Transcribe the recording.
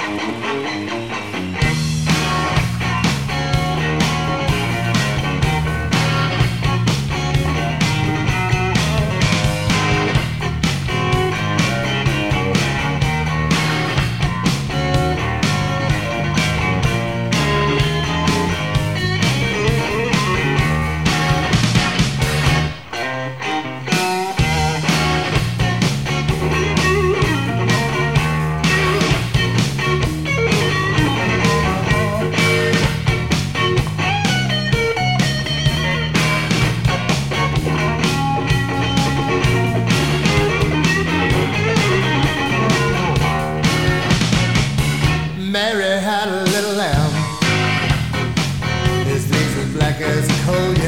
Mary had a little lamb. His face was black as coal.